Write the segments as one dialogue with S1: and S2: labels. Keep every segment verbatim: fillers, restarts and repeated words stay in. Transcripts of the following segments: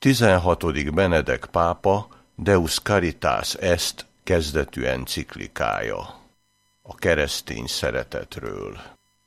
S1: tizenhatodik Benedek pápa Deus Caritas Est kezdetű enciklikája a keresztény szeretetről.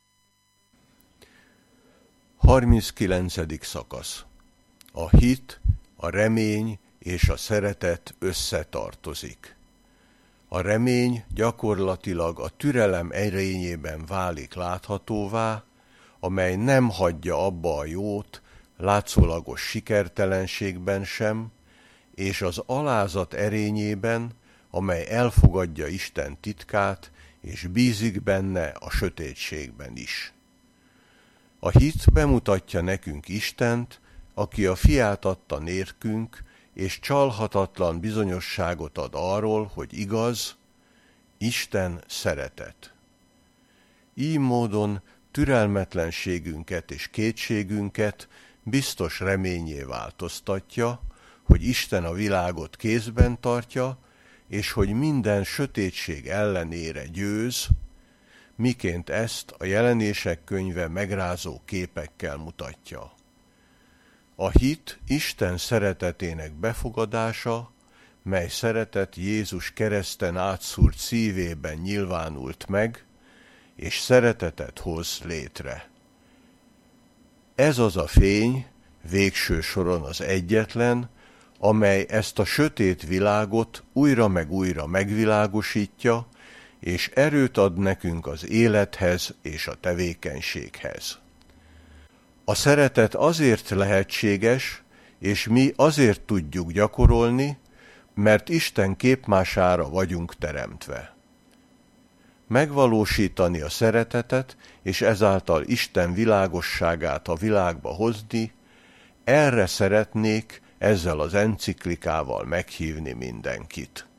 S1: harminckilencedik szakasz. A hit, a remény és a szeretet összetartozik. A remény gyakorlatilag a türelem erényében válik láthatóvá, amely nem hagyja abba a jót, látszólagos sikertelenségben sem, és az alázat erényében, amely elfogadja Isten titkát, és bízik benne a sötétségben is. A hit bemutatja nekünk Istent, aki a fiát adta nélkünk, és csalhatatlan bizonyosságot ad arról, hogy igaz, Isten szeretet. Így módon türelmetlenségünket és kétségünket biztos reményé változtatja, hogy Isten a világot kézben tartja, és hogy minden sötétség ellenére győz, miként ezt a Jelenések könyve megrázó képekkel mutatja. A hit Isten szeretetének befogadása, mely szeretet Jézus kereszten átszúrt szívében nyilvánult meg, és szeretetet hoz létre. Ez az a fény, végső soron az egyetlen, amely ezt a sötét világot újra meg újra megvilágosítja, és erőt ad nekünk az élethez és a tevékenységhez. A szeretet azért lehetséges, és mi azért tudjuk gyakorolni, mert Isten képmására vagyunk teremtve. Megvalósítani a szeretetet, és ezáltal Isten világosságát a világba hozni, erre szeretnék ezzel az enciklikával meghívni mindenkit.